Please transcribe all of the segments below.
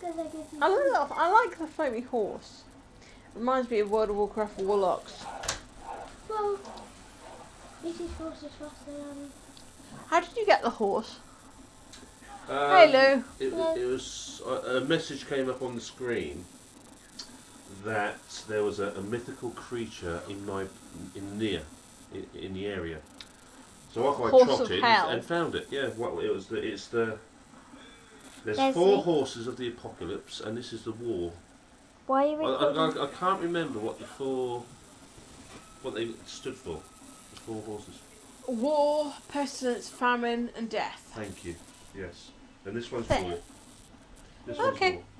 I like the foamy horse. Reminds me of World of Warcraft Warlocks. Well, this is horses faster than... How did you get the horse? Hey Lou. It was a message came up on the screen that there was a mythical creature in the area. So off I trotted and found it. Yeah, what it was. There's 4 horses of the apocalypse, and this is the war. Why are you I can't remember what they stood for. The 4 horses. War, pestilence, famine, and death. Thank you. Yes. And this one's war. This one's okay. war.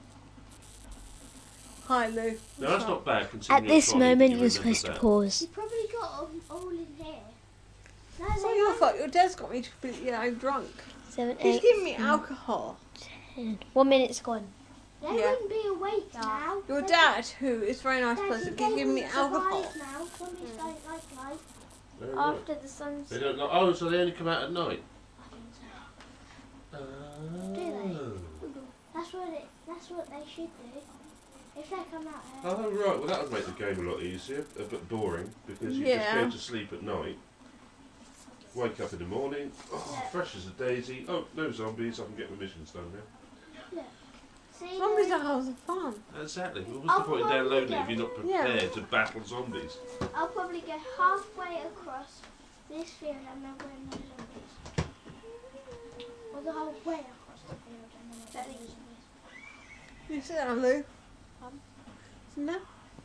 Hi Lou. No, that's not bad considering At this moment you're supposed to pause. You probably got them all in here. It's not your fault. Your dad's got me completely drunk. 7, 8. He's giving me alcohol. 10. 1 minute's gone. They wouldn't be awake now. Your dad, who is a very nice person, keeps giving me alcohol. Now. Zombies don't like light. After the sun's... They don't know. Oh, so they only come out at night? Do they? That's what they should do. If they come out here. Oh, right. Well, that would make the game a lot easier, a bit boring, because you just go to sleep at night, wake up in the morning, fresh as a daisy. Oh, no zombies. I can get my missions done now. Look. See, Zombies are having fun. Exactly. Well, what's the point in downloading it if you're not prepared to battle zombies? I'll probably go halfway across this field and then win the zombies. Or the whole way across the field and then win the zombies. You sit down, Lou. No.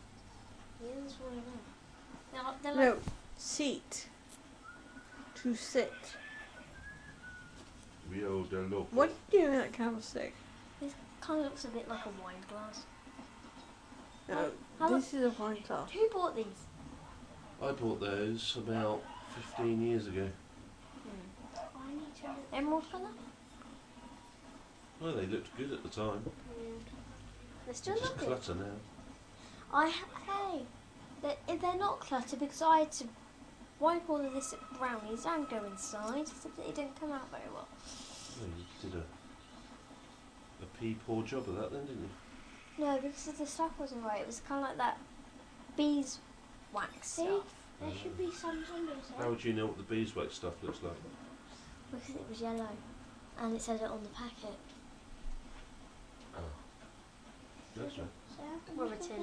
No. Seat. To sit. Rio de Loco. What are you doing with that candlestick? This kind of looks a bit like a wine glass. No, this is a wine glass. Who bought these? I bought those about 15 years ago. Emerald colour? Well, they looked good at the time. They're still It's just looking. clutter now. They're not clutter because I had to wipe all of this brownies and go inside, so that it didn't come out very well. Well, you did a poor job of that then, didn't you? No, because the stuff wasn't right. It was kind of like that beeswax stuff. There should be some zombies there. How would you know what the beeswax stuff looks like? Because it was yellow, and it said it on the packet. Oh. That's right. Or a tin.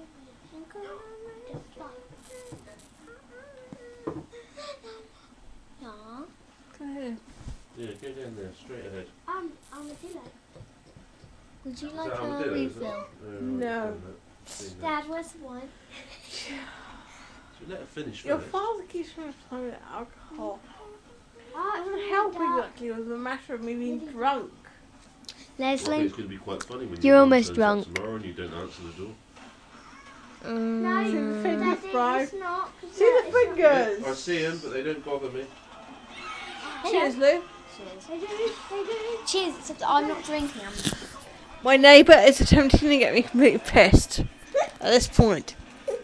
Aww. Go ahead. Yeah, go down there, straight ahead. Armadillo. Would you Is like that a armadillo, is it? refill? No. Seen that. Dad, where's the wine? So let her finish Your first. father keeps trying to play with alcohol. I It doesn't help exactly. It was a matter of me being drunk. Well, I think Leslie? it's going to be quite funny when You're your mum almost turns up drunk. tomorrow and you don't answer the door. No, See the fingers, Daddy, bro. it's not. See the fingers. I see them, but they don't bother me. Cheers, Lou. Cheers. They do. Cheers, except I'm not drinking. My neighbour is attempting to get me completely pissed at this point.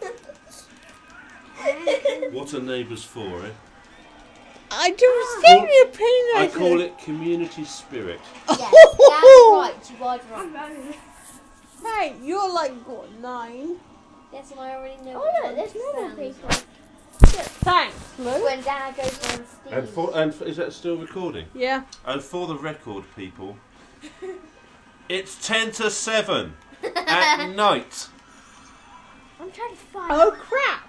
What are neighbours for, eh? I don't see the opinion. I call it community spirit. Yes, that's right, you are drunk. Hey, you're like, what, 9? Yes, and I already know. Oh look, there's normal people. Thanks, Lou. When Dad goes on Steve. And is that still recording? Yeah. And for the record, people, it's 10 to 7 at night. I'm trying to find. Oh, crap.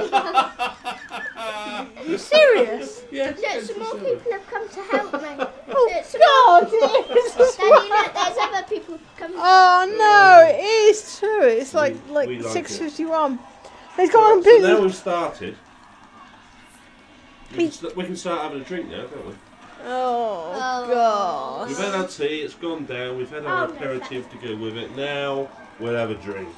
Are you serious? Yeah. Look, some more people have come to help me. Oh, God. Daddy, look, there's other people coming. Oh, no, it is true. It's like We like 6:51. It's gone So completely. now we've started. We can start having a drink now, can't we? Oh, God. We've had our tea, it's gone down, we've had our aperitif to go with it. Now we'll have a drink.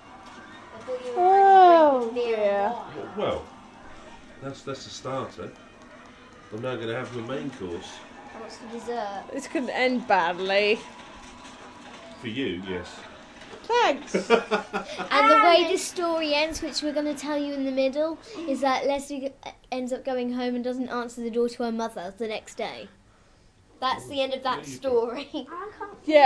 Oh, dear. Well, that's the starter. I'm now going to have the main course. What's the dessert? This could end badly. For you, yes. Thanks. And the way the story ends, which we're going to tell you in the middle, is that Leslie ends up going home and doesn't answer the door to her mother the next day. That's the end of that story. I can't Yeah.